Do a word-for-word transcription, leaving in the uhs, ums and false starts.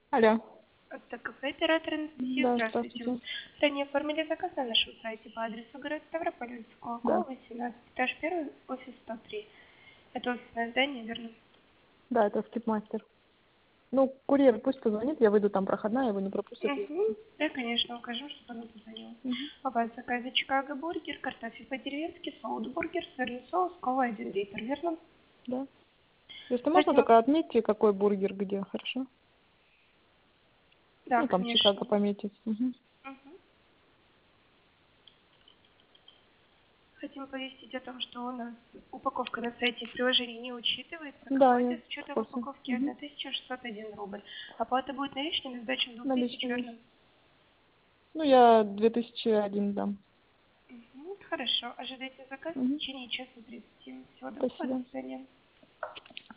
Алло. Так, кафе оператор Анастасия, Да, здравствуйте. здравствуйте. Ранее оформили заказ на нашем сайте по адресу город Ставрополь, улица Да. Кулакова, восемнадцать, этаж первый, офис сто три. Это офисное здание, верно? Да, это скипмастер. Ну, курьер пусть позвонит, я выйду, там проходная, его не пропустят. Я... Угу. Да, конечно, укажем, чтобы он позвонил. Мгм. У вас в заказе Чикаго бургер, картофель по-деревенски, соус-бургер, сырный соус, кола один литр, верно? Да. Если можно, Хотим... только отметьте, какой бургер где, хорошо? Да, Ну, там конечно. Чикаго пометить. Мгм. Мгм. Хотим повестить о том, что у нас упаковка на сайте в приложении не учитывается. Да, Оплата я с в учетом курсе. упаковки Мгм. тысяча шестьсот один рубль. Оплата будет наличной на сдачу двух тысяч, Наличные верно? есть. Ну, я две тысячи один дам. Мгм. Хорошо. Ожидайте заказ в Мгм. течение часа тридцати. Всего доброго. До Спасибо. свидания.